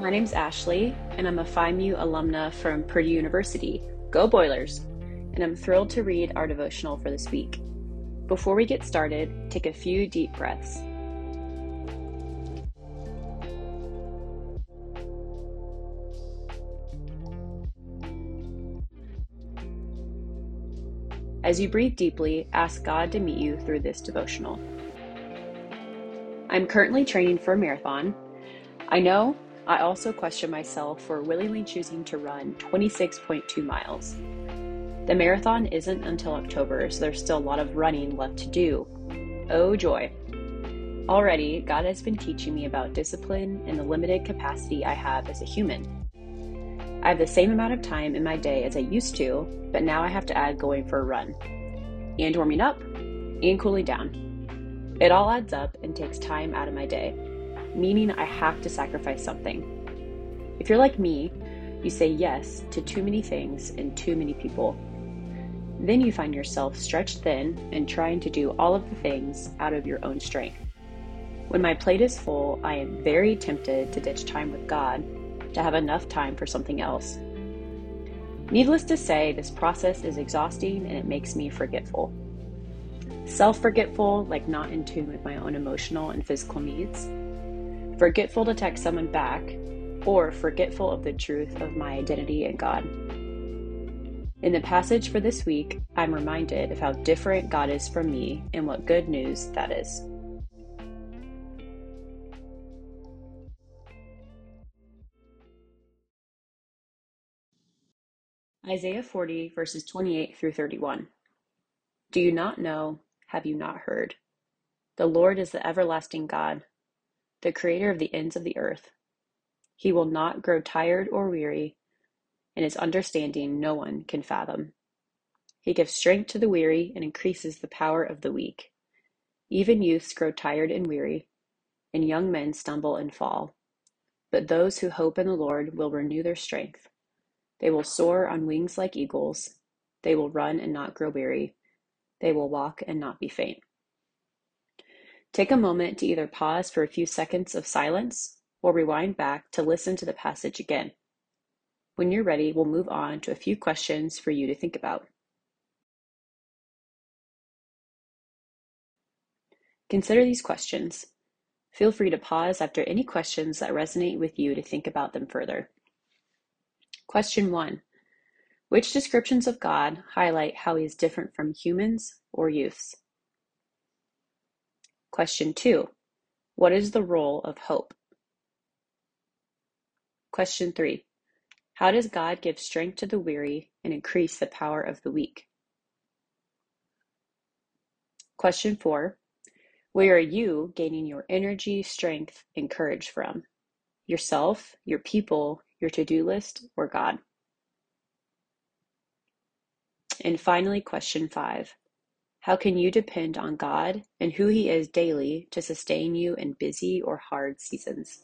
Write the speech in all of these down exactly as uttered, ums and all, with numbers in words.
My name's Ashley, and I'm a FIMU alumna from Purdue University. Go Boilers! And I'm thrilled to read our devotional for this week. Before we get started, take a few deep breaths. As you breathe deeply, ask God to meet you through this devotional. I'm currently training for a marathon. I know I also question myself for willingly choosing to run twenty-six point two miles. The marathon isn't until October, so there's still a lot of running left to do. Oh joy! Already, God has been teaching me about discipline and the limited capacity I have as a human. I have the same amount of time in my day as I used to, but now I have to add going for a run, and warming up, and cooling down. It all adds up and takes time out of my day, meaning I have to sacrifice something. If you're like me, you say yes to too many things and too many people. Then you find yourself stretched thin and trying to do all of the things out of your own strength. When my plate is full, I am very tempted to ditch time with God to have enough time for something else. Needless to say, this process is exhausting and it makes me forgetful. Self-forgetful, like not in tune with my own emotional and physical needs. Forgetful to text someone back, or forgetful of the truth of my identity in God. In the passage for this week, I'm reminded of how different God is from me and what good news that is. Isaiah forty, verses twenty-eight through thirty-one. Do you not know? Have you not heard? The Lord is the everlasting God, the creator of the ends of the earth. He will not grow tired or weary, and his understanding no one can fathom. He gives strength to the weary and increases the power of the weak. Even youths grow tired and weary, and young men stumble and fall. But those who hope in the Lord will renew their strength. They will soar on wings like eagles. They will run and not grow weary. They will walk and not be faint. Take a moment to either pause for a few seconds of silence or rewind back to listen to the passage again. When you're ready, we'll move on to a few questions for you to think about. Consider these questions. Feel free to pause after any questions that resonate with you to think about them further. Question one. Which descriptions of God highlight how he is different from humans or youths? Question two. What is the role of hope? Question three. How does God give strength to the weary and increase the power of the weak? Question four. Where are you gaining your energy, strength, and courage from? Yourself, your people, your to-do list, or God? And finally, question five. How can you depend on God and who he is daily to sustain you in busy or hard seasons?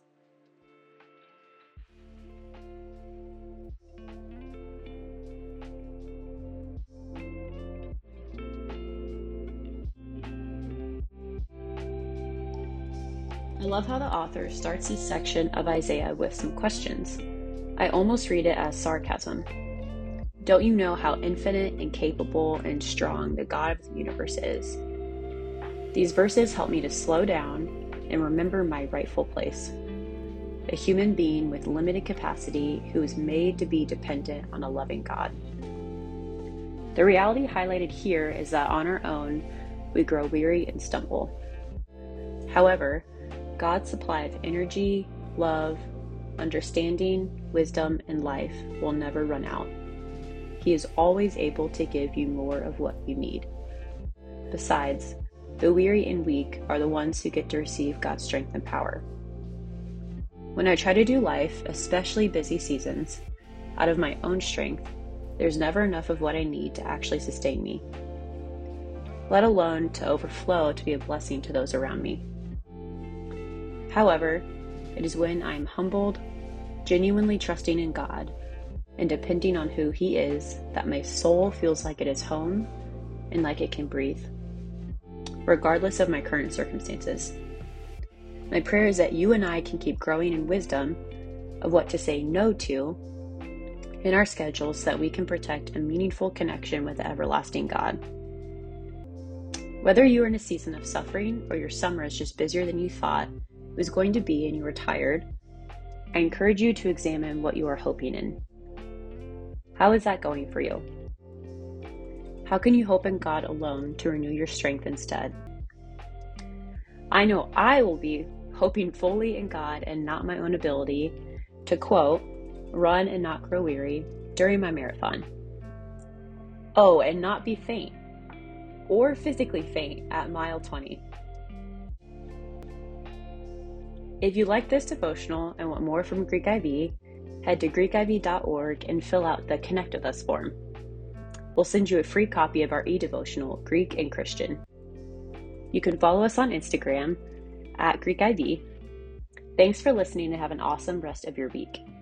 I love how the author starts this section of Isaiah with some questions. I almost read it as sarcasm. Don't you know how infinite and capable and strong the God of the universe is? These verses help me to slow down and remember my rightful place. A human being with limited capacity who is made to be dependent on a loving God. The reality highlighted here is that on our own, we grow weary and stumble. However, God's supply of energy, love, understanding, wisdom, and life will never run out. He is always able to give you more of what you need. Besides, the weary and weak are the ones who get to receive God's strength and power. When I try to do life, especially busy seasons, out of my own strength, there's never enough of what I need to actually sustain me, let alone to overflow to be a blessing to those around me. However, it is when I am humbled, genuinely trusting in God, and depending on who he is that my soul feels like it is home and like it can breathe, regardless of my current circumstances. My prayer is that you and I can keep growing in wisdom of what to say no to in our schedule so that we can protect a meaningful connection with the everlasting God. Whether you are in a season of suffering or your summer is just busier than you thought it was going to be and you were tired, I encourage you to examine what you are hoping in. How is that going for you? How can you hope in God alone to renew your strength instead? I know I will be hoping fully in God and not my own ability to, quote, run and not grow weary during my marathon. Oh, and not be faint or physically faint at mile twenty. If you like this devotional and want more from Greek I V, head to greek I V dot org and fill out the Connect with Us form. We'll send you a free copy of our e-devotional, Greek and Christian. You can follow us on Instagram at Greek I V. Thanks for listening and have an awesome rest of your week.